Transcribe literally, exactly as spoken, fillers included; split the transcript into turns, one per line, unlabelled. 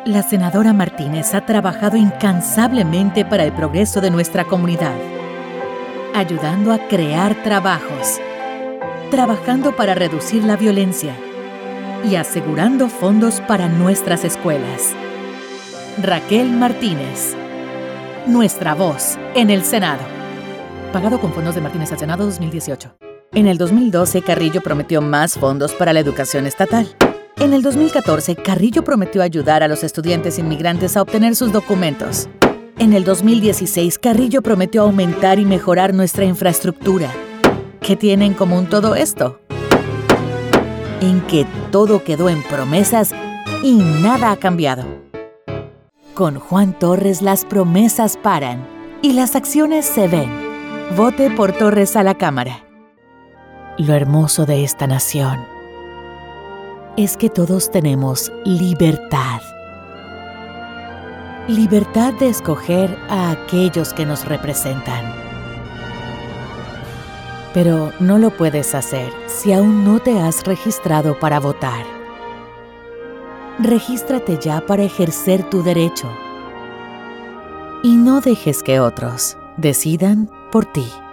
La senadora Martínez ha trabajado incansablemente para el progreso de nuestra comunidad, ayudando a crear trabajos, trabajando para reducir la violencia y asegurando fondos para nuestras escuelas. Raquel Martínez, nuestra voz en el Senado. Pagado con fondos de Martínez al Senado dos mil dieciocho. En el dos mil doce, Carrillo prometió más fondos para la educación estatal. En el dos mil catorce, Carrillo prometió ayudar a los estudiantes inmigrantes a obtener sus documentos. En el dos mil dieciséis, Carrillo prometió aumentar y mejorar nuestra infraestructura. ¿Qué tiene en común todo esto? En que todo quedó en promesas y nada ha cambiado. Con Juan Torres las promesas paran y las acciones se ven. Vote por Torres a la Cámara. Lo hermoso de esta nación es que todos tenemos libertad. Libertad de escoger a aquellos que nos representan. Pero no lo puedes hacer si aún no te has registrado para votar. Regístrate ya para ejercer tu derecho. Y no dejes que otros decidan por ti.